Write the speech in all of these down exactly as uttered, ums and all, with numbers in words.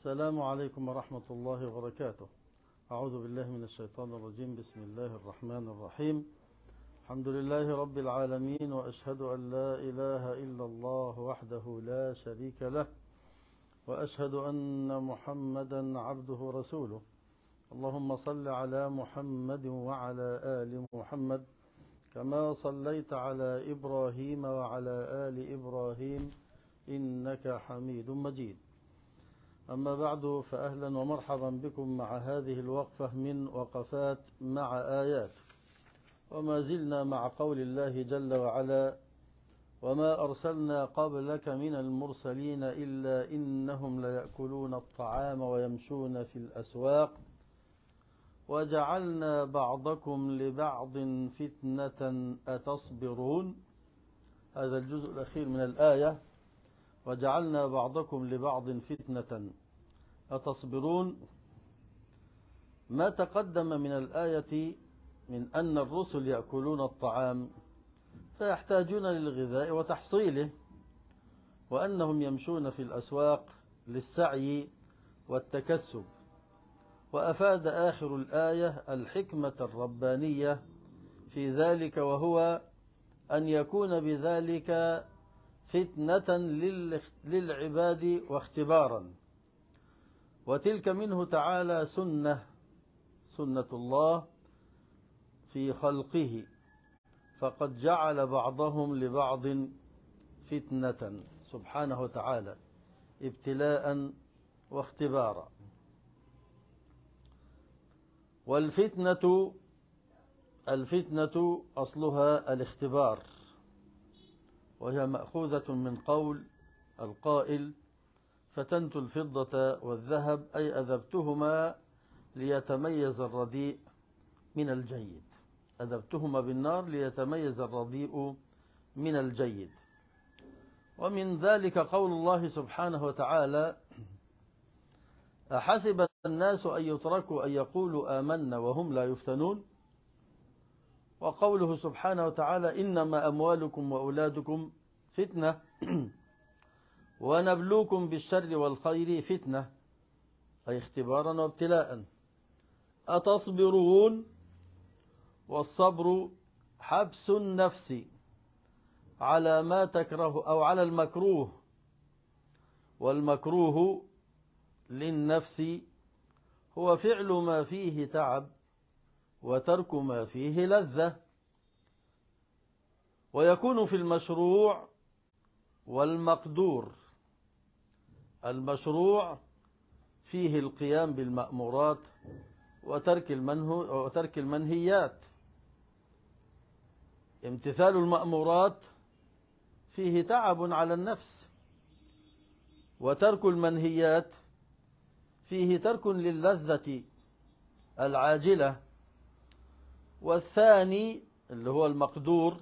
السلام عليكم ورحمة الله وبركاته. أعوذ بالله من الشيطان الرجيم. بسم الله الرحمن الرحيم. الحمد لله رب العالمين، وأشهد أن لا إله إلا الله وحده لا شريك له، وأشهد أن محمدا عبده ورسوله. اللهم صل على محمد وعلى آل محمد كما صليت على إبراهيم وعلى آل إبراهيم إنك حميد مجيد. أما بعد، فأهلا ومرحبا بكم مع هذه الوقفة من وقفات مع آيات، وما زلنا مع قول الله جل وعلا: وما أرسلنا قبلك من المرسلين إلا إنهم ليأكلون الطعام ويمشون في الأسواق وجعلنا بعضكم لبعض فتنة أتصبرون. هذا الجزء الأخير من الآية: وجعلنا بعضكم لبعض فتنة أتصبرون. ما تقدم من الآية من أن الرسل يأكلون الطعام فيحتاجون للغذاء وتحصيله، وأنهم يمشون في الأسواق للسعي والتكسب. وأفاد آخر الآية الحكمة الربانية في ذلك، وهو أن يكون بذلك فتنة للعباد واختبارا. وتلك منه تعالى سنة سنة الله في خلقه، فقد جعل بعضهم لبعض فتنة سبحانه وتعالى، ابتلاء واختبارا. والفتنة الفتنة أصلها الاختبار، وهي مأخوذة من قول القائل: فتنت الفضة والذهب، أي أذبتهما ليتميز الرديء من الجيد. أذبتهما بالنار ليتميز الرديء من الجيد. ومن ذلك قول الله سبحانه وتعالى: أحسب الناس أن يتركوا أن يقولوا آمنا وهم لا يفتنون. وقوله سبحانه وتعالى: إنما أموالكم وأولادكم فتنة ونبلوكم بالشر والخير فتنة، أي اختبارا وابتلاء. أتصبرون، والصبر حبس النفس على ما تكره أو على المكروه، والمكروه للنفس هو فعل ما فيه تعب وترك ما فيه لذة. ويكون في المشروع والمقدور. المشروع فيه القيام بالمأمورات وترك المنهو وترك المنهيات. امتثال المأمورات فيه تعب على النفس، وترك المنهيات فيه ترك للذة العاجلة. والثاني اللي هو المقدور،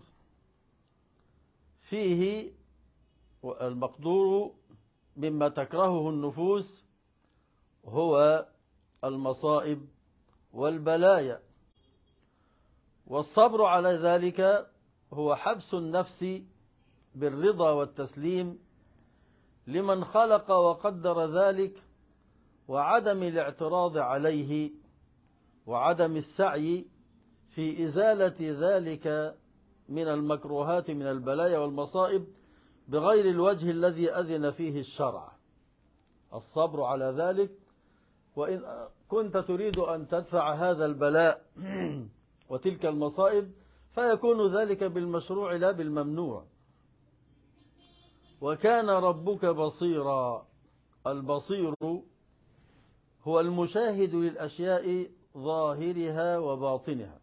فيه المقدور مما تكرهه النفوس هو المصائب والبلايا. والصبر على ذلك هو حبس النفس بالرضا والتسليم لمن خلق وقدر ذلك، وعدم الاعتراض عليه، وعدم السعي في إزالة ذلك من المكروهات من البلايا والمصائب بغير الوجه الذي أذن فيه الشرع. الصبر على ذلك. وإن كنت تريد أن تدفع هذا البلاء وتلك المصائب فيكون ذلك بالمشروع لا بالممنوع. وكان ربك بصيرا. البصير هو المشاهد للأشياء ظاهرها وباطنها.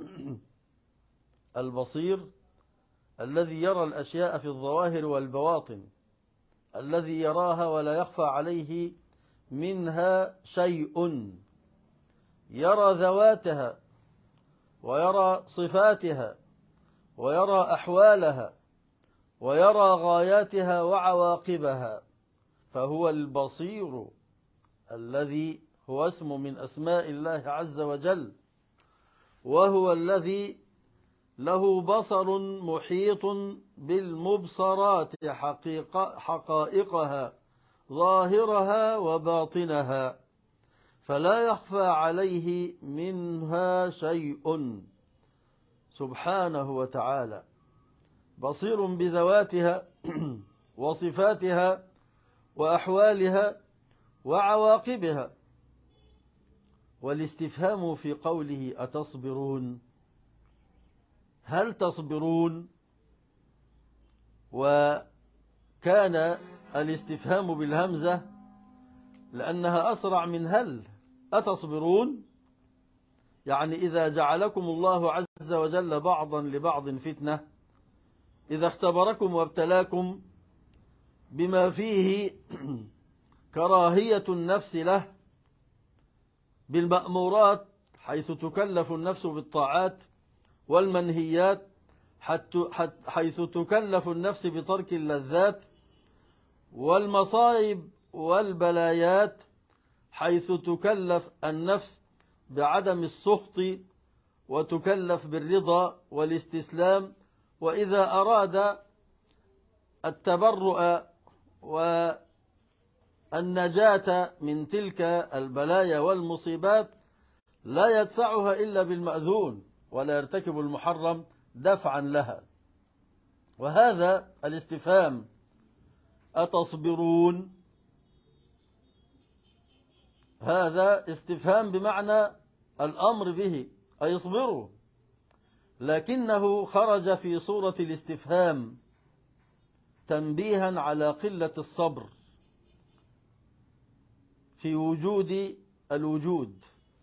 البصير الذي يرى الأشياء في الظواهر والبواطن، الذي يراها ولا يخفى عليه منها شيء، يرى ذواتها ويرى صفاتها ويرى أحوالها ويرى غاياتها وعواقبها. فهو البصير الذي هو اسم من أسماء الله عز وجل، وهو الذي له بصر محيط بالمبصرات حقيقة حقائقها ظاهرها وباطنها، فلا يخفى عليه منها شيء سبحانه وتعالى، بصير بذواتها وصفاتها وأحوالها وعواقبها. والاستفهام في قوله أتصبرون، هل تصبرون؟ وكان الاستفهام بالهمزة لأنها أسرع من هل. أتصبرون يعني إذا جعلكم الله عز وجل بعضا لبعض فتنة، إذا اختبركم وابتلاكم بما فيه كراهية النفس له بالمأمورات، حيث تكلف النفس بالطاعات، والمنهيات حيث تكلف النفس بترك اللذات، والمصائب والبلايات حيث تكلف النفس بعدم السخط وتكلف بالرضا والاستسلام. وإذا أراد التبرؤ والنجاة من تلك البلايا والمصيبات لا يدفعها إلا بالمأذون، ولا يرتكب المحرم دفعا لها. وهذا الاستفهام أتصبرون هذا استفهام بمعنى الأمر به، أي اصبروا، لكنه خرج في صورة الاستفهام تنبيها على قلة الصبر في وجود الوجود،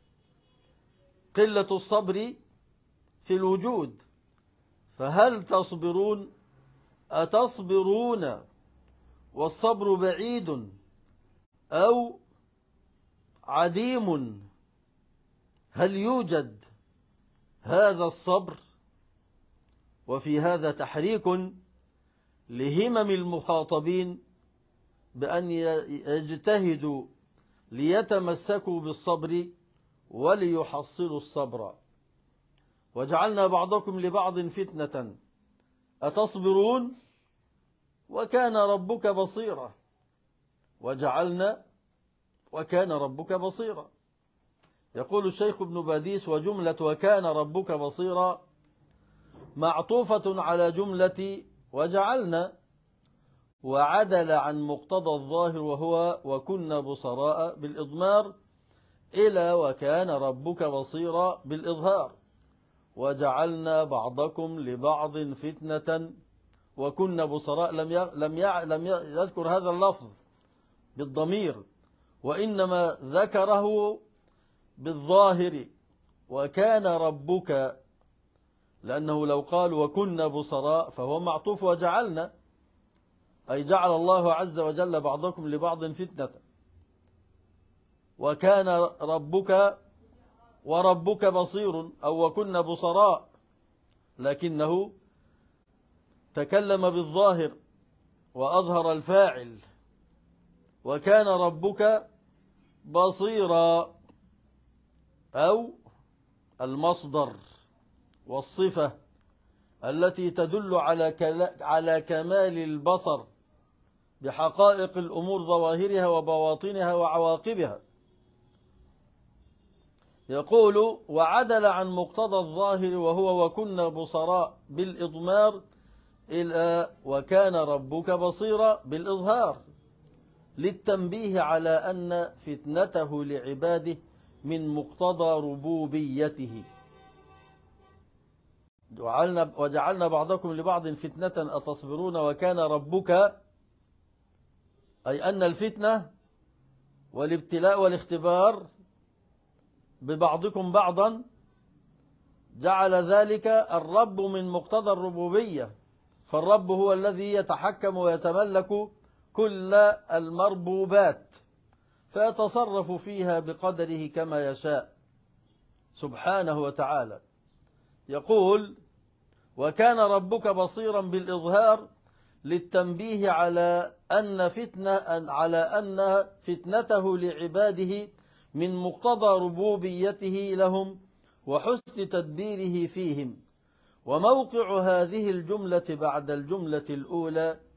قلة الصبر في الوجود. فهل تصبرون؟ أتصبرون والصبر بعيد أو عديم؟ هل يوجد هذا الصبر؟ وفي هذا تحريك لهمم المخاطبين بأن يجتهدوا ليتمسكوا بالصبر وليحصلوا الصبر. وجعلنا بعضكم لبعض فتنة أتصبرون وكان ربك بصيرا، وجعلنا وكان ربك بصيرا. يقول الشيخ ابن باديس: وجملة وكان ربك بصيرا معطوفة على جملة وجعلنا، وعدل عن مقتضى الظاهر وهو وكنا بصراء بالإضمار إلى وكان ربك بصيرا بالإظهار. وجعلنا بعضكم لبعض فتنة وكنا بصراء لم لم لم يذكر هذا اللفظ بالضمير، وإنما ذكره بالظاهر وكان ربك، لأنه لو قال وكنا بصراء فهو معطوف وجعلنا، أي جعل الله عز وجل بعضكم لبعض فتنة. وكان ربك وربك بصير أو وكنا بصراء، لكنه تكلم بالظاهر وأظهر الفاعل، وكان ربك بصيرا، أو المصدر والصفة التي تدل على على كمال البصر بحقائق الأمور ظواهرها وبواطنها وعواقبها. يقول: وعدل عن مقتضى الظاهر وهو وكنا بصراء بالإضمار إلى وكان ربك بصيرا بالإظهار، للتنبيه على أن فتنته لعباده من مقتضى ربوبيته. وجعلنا بعضكم لبعض فتنة أتصبرون وكان ربك، أي أن الفتنة والابتلاء والاختبار ببعضكم بعضا جعل ذلك الرب من مقتضى الربوبية، فالرب هو الذي يتحكم ويتملك كل المربوبات فيتصرف فيها بقدره كما يشاء سبحانه وتعالى. يقول: وكان ربك بصيرا بالإظهار، للتنبيه على أن فتنة على أن فتنته لعباده من مقتضى ربوبيته لهم وحسن تدبيره فيهم. وموقع هذه الجملة بعد الجملة الأولى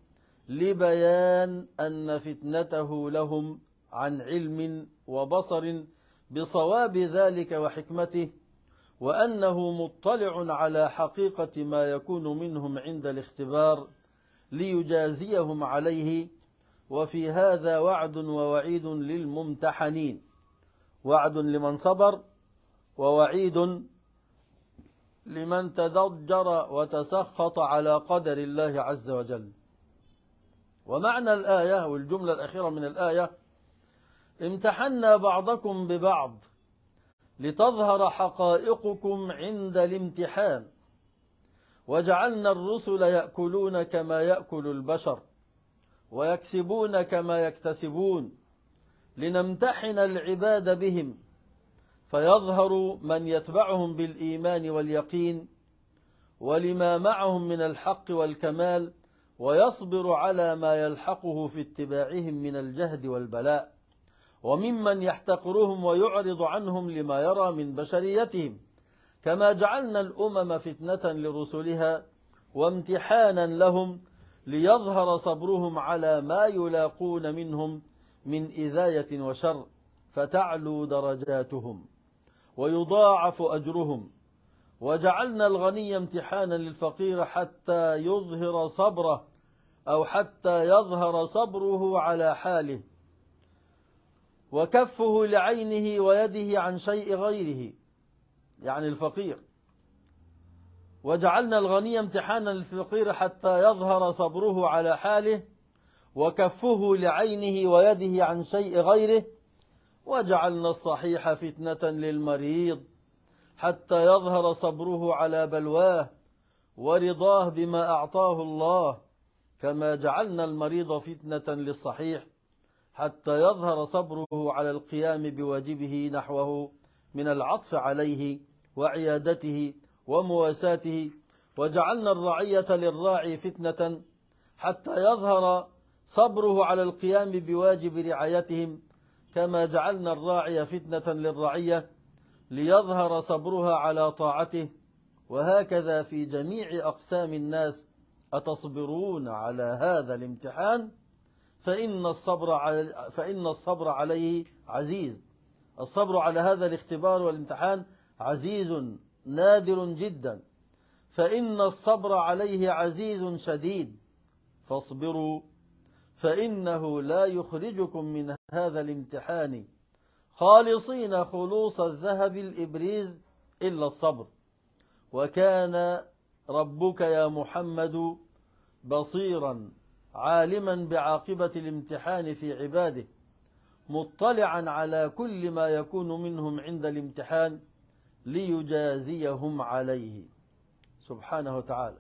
لبيان أن فتنته لهم عن علم وبصر بصواب ذلك وحكمته، وأنه مطلع على حقيقة ما يكون منهم عند الاختبار ليجازيهم عليه. وفي هذا وعد ووعيد للممتحنين، وعد لمن صبر ووعيد لمن تضجر وتسخط على قدر الله عز وجل. ومعنى الآية والجملة الأخيرة من الآية: امتحنا بعضكم ببعض لتظهر حقائقكم عند الامتحان، وجعلنا الرسل يأكلون كما يأكل البشر ويكسبون كما يكتسبون لنمتحن العباد بهم، فيظهر من يتبعهم بالإيمان واليقين ولما معهم من الحق والكمال، ويصبر على ما يلحقه في اتباعهم من الجهد والبلاء، وممن يحتقرهم ويعرض عنهم لما يرى من بشريتهم. كما جعلنا الأمم فتنة لرسلها وامتحانا لهم ليظهر صبرهم على ما يلاقون منهم من إذاية وشر، فتعلو درجاتهم ويضاعف أجرهم. وجعلنا الغني امتحانا للفقير حتى يظهر صبره أو حتى يظهر صبره على حاله، وكفه لعينه ويده عن شيء غيره، يعني الفقير. وجعلنا الغني امتحانا للفقير حتى يظهر صبره على حاله وكفه لعينه ويده عن شيء غيره. وجعلنا الصحيح فتنة للمريض حتى يظهر صبره على بلواه ورضاه بما أعطاه الله، كما جعلنا المريض فتنة للصحيح حتى يظهر صبره على القيام بواجبه نحوه من العطف عليه وعيادته ومواساته. وجعلنا الرعية للراعي فتنة حتى يظهر صبره على القيام بواجب رعايتهم، كما جعلنا الراعي فتنة للرعية ليظهر صبرها على طاعته. وهكذا في جميع أقسام الناس. أتصبرون على هذا الامتحان؟ فإن الصبر على فإن الصبر عليه عزيز. الصبر على هذا الاختبار والامتحان عزيز نادر جدا، فإن الصبر عليه عزيز شديد. فاصبروا فإنه لا يخرجكم من هذا الامتحان خالصين خلوص الذهب الإبريز إلا الصبر. وكان ربك يا محمد بصيرا عالما بعاقبة الامتحان في عباده، مطلعا على كل ما يكون منهم عند الامتحان ليجازيهم عليه سبحانه وتعالى.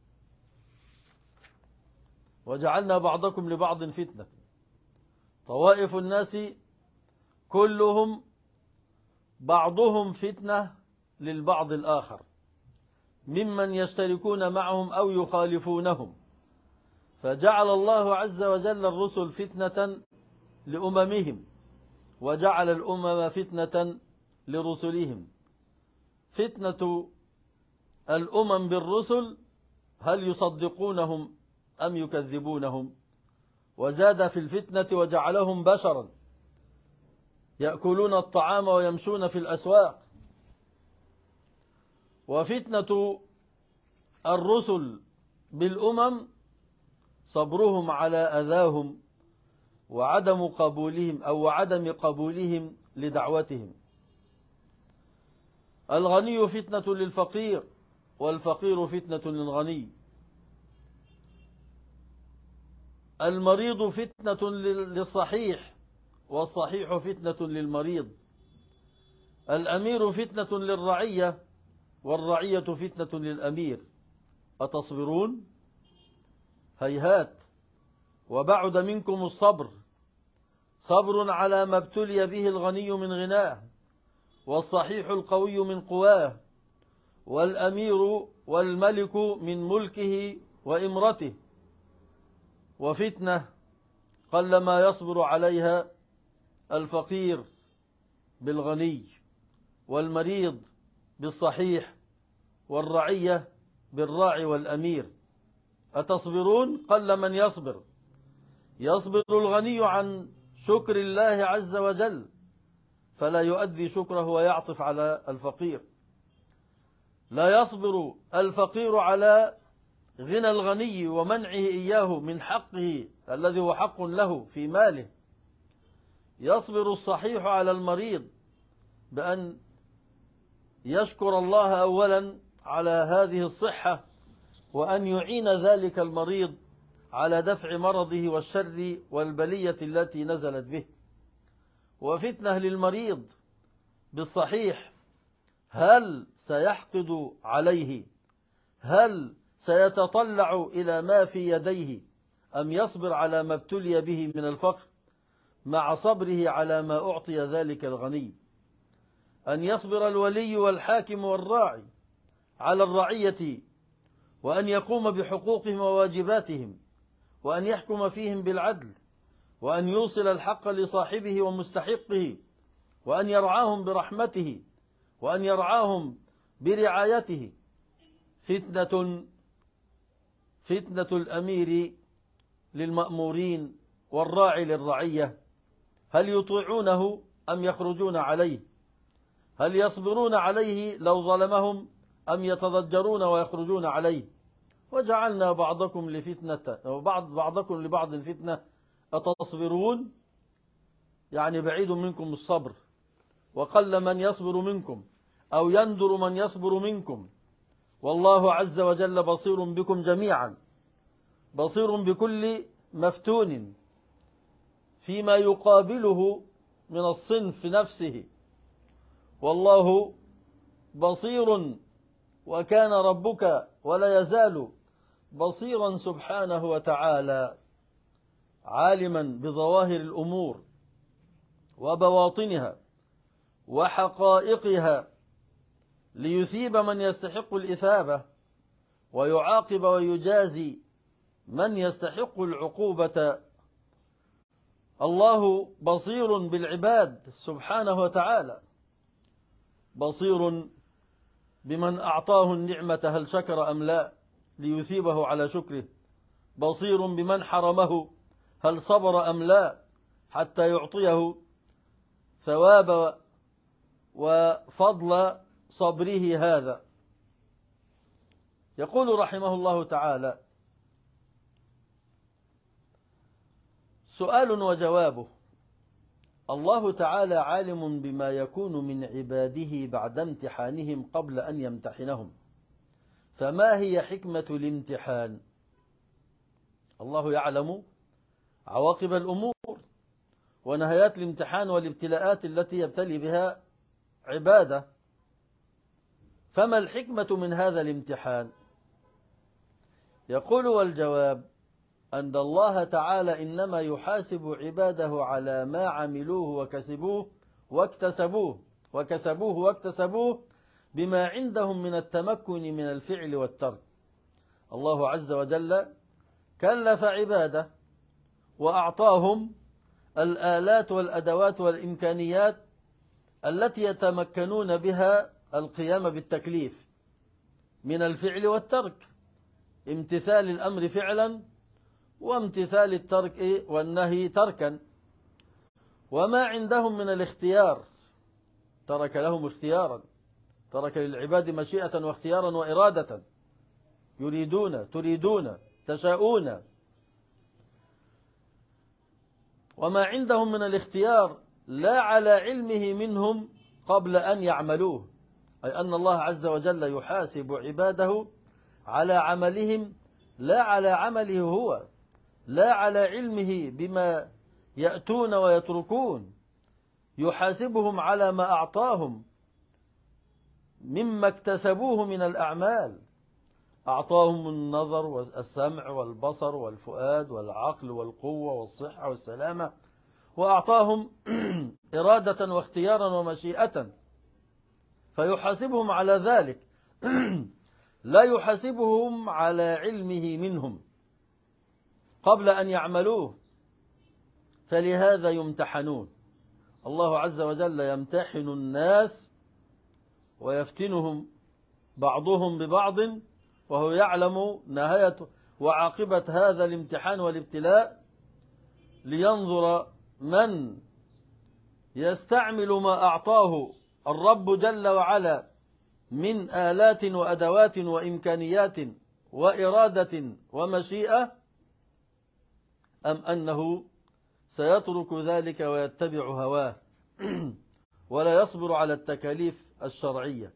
وجعلنا بعضكم لبعض فتنة. طوائف الناس كلهم بعضهم فتنة للبعض الآخر ممن يشتركون معهم أو يخالفونهم، فجعل الله عز وجل الرسل فتنة لأممهم، وجعل الأمم فتنة لرسلهم. فتنة الأمم بالرسل هل يصدقونهم أم يكذبونهم؟ وزاد في الفتنة وجعلهم بشرا يأكلون الطعام ويمشون في الأسواق. وفتنة الرسل بالأمم صبرهم على أذاهم وعدم قبولهم أو عدم قبولهم لدعوتهم. الغني فتنة للفقير والفقير فتنة للغني. المريض فتنة للصحيح والصحيح فتنة للمريض. الأمير فتنة للرعية والرعية فتنة للأمير. أتصبرون؟ هيهات، وبعد منكم الصبر. صبر على ما ابتلي به الغني من غناه، والصحيح القوي من قواه، والأمير والملك من ملكه وإمرته. وفتنة قلما يصبر عليها الفقير بالغني، والمريض بالصحيح، والرعية بالراعي والأمير. أتصبرون؟ قل من يصبر. يصبر الغني عن شكر الله عز وجل فلا يؤدي شكره ويعطف على الفقير. لا يصبر الفقير على غنى الغني ومنعه إياه من حقه الذي هو حق له في ماله. يصبر الصحيح على المريض بأن يشكر الله أولا على هذه الصحة وأن يعين ذلك المريض على دفع مرضه والشر والبلية التي نزلت به. وفتنة للمريض بالصحيح، هل سيحقد عليه؟ هل سيتطلع إلى ما في يديه أم يصبر على ما ابتلي به من الفقر مع صبره على ما أعطي ذلك الغني؟ أن يصبر الولي والحاكم والراعي على الرعية وأن يقوم بحقوقهم وواجباتهم وأن يحكم فيهم بالعدل وأن يوصل الحق لصاحبه ومستحقه وأن يرعاهم برحمته وأن يرعاهم برعايته. فتنة فتنة الأمير للمأمورين والراعي للرعية، هل يطيعونه أم يخرجون عليه؟ هل يصبرون عليه لو ظلمهم أم يتضجرون ويخرجون عليه؟ وجعلنا بعضكم لفتنة وبعض بعضكم لبعض فتنة أتصبرون، يعني بعيد منكم الصبر وقل من يصبر منكم أو يندر من يصبر منكم، والله عز وجل بصير بكم جميعا، بصير بكل مفتون فيما يقابله من الصنف نفسه، والله بصير وكان ربك ولا يزال بصيرا سبحانه وتعالى، عالما بظواهر الأمور وبواطنها وحقائقها ليثيب من يستحق الإثابة ويعاقب ويجازي من يستحق العقوبة. الله بصير بالعباد سبحانه وتعالى، بصير بمن أعطاه النعمة هل شكر أم لا ليثيبه على شكره، بصير بمن حرمه هل صبر أم لا حتى يعطيه ثواب وفضل صبره هذا. يقول رحمه الله تعالى: سؤال وجوابه. الله تعالى عالم بما يكون من عباده بعد امتحانهم قبل أن يمتحنهم، فما هي حكمة الامتحان؟ الله يعلم عواقب الأمور ونهايات الامتحان والابتلاءات التي يبتلي بها عباده، فما الحكمة من هذا الامتحان؟ يقول: والجواب أن الله تعالى إنما يحاسب عباده على ما عملوه وكسبوه واكتسبوه وكسبوه واكتسبوه بما عندهم من التمكن من الفعل والترك. الله عز وجل كلف عباده وأعطاهم الآلات والأدوات والإمكانيات التي يتمكنون بها القيام بالتكليف من الفعل والترك، امتثال الأمر فعلا وامتثال الترك والنهي تركا. وما عندهم من الاختيار ترك لهم اختيارا، ترك للعباد مشيئة واختيارا وإرادة، يريدون تريدون تشاءون. وما عندهم من الاختيار لا على علمه منهم قبل أن يعملوه، أي أن الله عز وجل يحاسب عباده على عملهم لا على عمله هو، لا على علمه بما يأتون ويتركون، يحاسبهم على ما أعطاهم مما اكتسبوه من الأعمال. أعطاهم النظر والسمع والبصر والفؤاد والعقل والقوة والصحة والسلامة، وأعطاهم إرادة واختيارا ومشيئة، فيحاسبهم على ذلك لا يحاسبهم على علمه منهم قبل أن يعملوه، فلهذا يمتحنون. الله عز وجل يمتحن الناس ويفتنهم بعضهم ببعض، وهو يعلم نهاية وعاقبة هذا الامتحان والابتلاء لينظر من يستعمل ما أعطاه الرب جل وعلا من آلات وأدوات وإمكانيات وإرادة ومشيئة، أم أنه سيترك ذلك ويتبع هواه ولا يصبر على التكاليف الشرعية.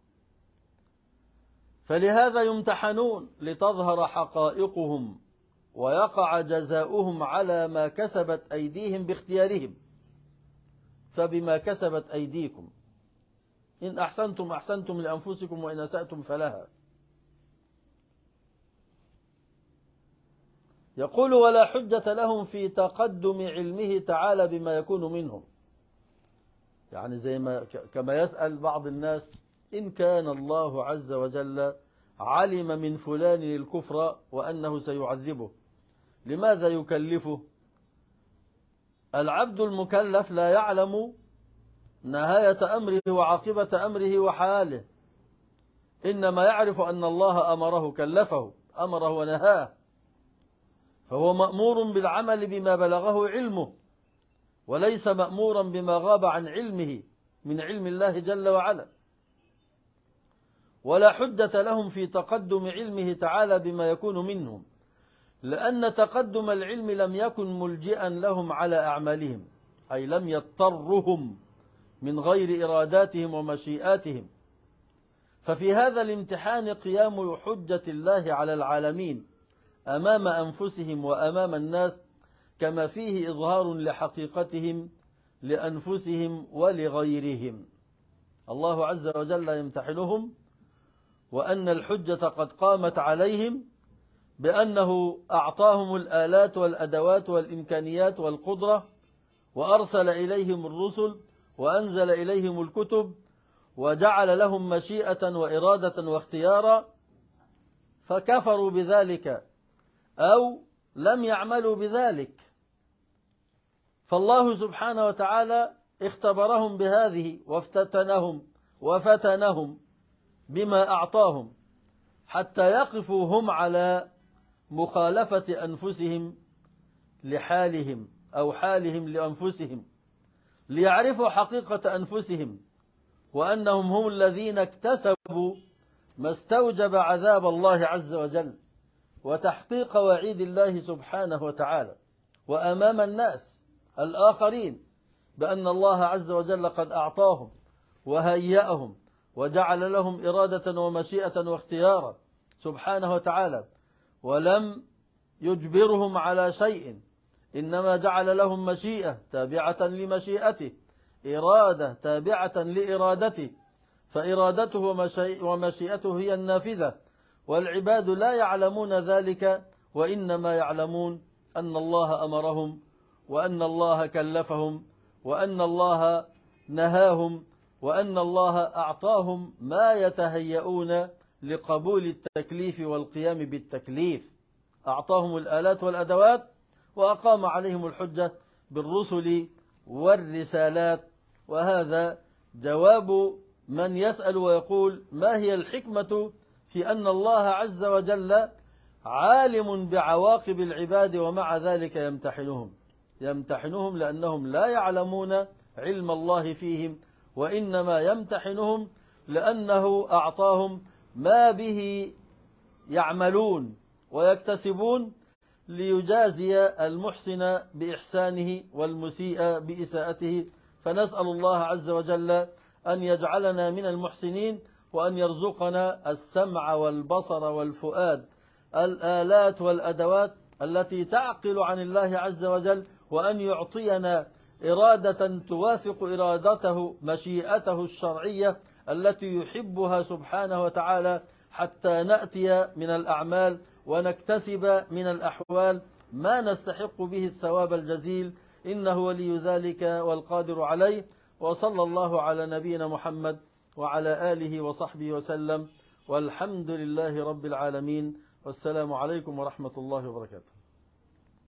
فلهذا يمتحنون لتظهر حقائقهم ويقع جزاؤهم على ما كسبت أيديهم باختيارهم. فبما كسبت أيديكم إن أحسنتم أحسنتم لأنفسكم وإن أسأتم فلها. يقول ولا حجة لهم في تقدم علمه تعالى بما يكون منهم. يعني زي ما كما يسأل بعض الناس إن كان الله عز وجل علم من فلان الكفر وأنه سيعذبه لماذا يكلفه؟ العبد المكلف لا يعلم نهاية أمره وعاقبة أمره وحاله، إنما يعرف أن الله أمره كلفه أمره ونهاه، فهو مأمور بالعمل بما بلغه علمه وليس مأمورا بما غاب عن علمه من علم الله جل وعلا. ولا حجة لهم في تقدم علمه تعالى بما يكون منهم، لأن تقدم العلم لم يكن ملجئا لهم على أعمالهم، أي لم يضطرهم من غير إراداتهم ومشيئاتهم. ففي هذا الامتحان قيام حجة الله على العالمين أمام أنفسهم وأمام الناس، كما فيه إظهار لحقيقتهم لأنفسهم ولغيرهم. الله عز وجل يمتحنهم وأن الحجة قد قامت عليهم بأنه أعطاهم الآلات والأدوات والإمكانيات والقدرة، وأرسل إليهم الرسل وأنزل إليهم الكتب وجعل لهم مشيئة وإرادة واختيارا، فكفروا بذلك أو لم يعملوا بذلك. فالله سبحانه وتعالى اختبرهم بهذه وافتتنهم وفتنهم بما أعطاهم حتى يقفوا هم على مخالفة أنفسهم لحالهم أو حالهم لأنفسهم، ليعرفوا حقيقة أنفسهم وأنهم هم الذين اكتسبوا ما استوجب عذاب الله عز وجل وتحقيق وعيد الله سبحانه وتعالى، وأمام الناس الآخرين بأن الله عز وجل قد أعطاهم وهيأهم وجعل لهم إرادة ومشيئة واختيارا سبحانه وتعالى، ولم يجبرهم على شيء، إنما جعل لهم مشيئة تابعة لمشيئته، إرادة تابعة لإرادته، فإرادته ومشيئته هي النافذة، والعباد لا يعلمون ذلك، وإنما يعلمون أن الله أمرهم وأن الله كلفهم وأن الله نهاهم وأن الله أعطاهم ما يتهيئون لقبول التكليف والقيام بالتكليف. أعطاهم الآلات والأدوات وأقام عليهم الحجة بالرسل والرسالات. وهذا جواب من يسأل ويقول ما هي الحكمة في أن الله عز وجل عالم بعواقب العباد ومع ذلك يمتحنهم يمتحنهم لأنهم لا يعلمون علم الله فيهم، وإنما يمتحنهم لأنه أعطاهم ما به يعملون ويكتسبون ليجازي المحسن بإحسانه والمسيء بإساءته. فنسأل الله عز وجل أن يجعلنا من المحسنين، وأن يرزقنا السمع والبصر والفؤاد، الآلات والأدوات التي تعقل عن الله عز وجل، وأن يعطينا إرادة توافق إرادته مشيئته الشرعية التي يحبها سبحانه وتعالى، حتى نأتي من الأعمال ونكتسب من الأحوال ما نستحق به الثواب الجزيل، إنه ولي ذلك والقادر عليه. وصلى الله على نبينا محمد وعلى آله وصحبه وسلم، والحمد لله رب العالمين، والسلام عليكم ورحمة الله وبركاته.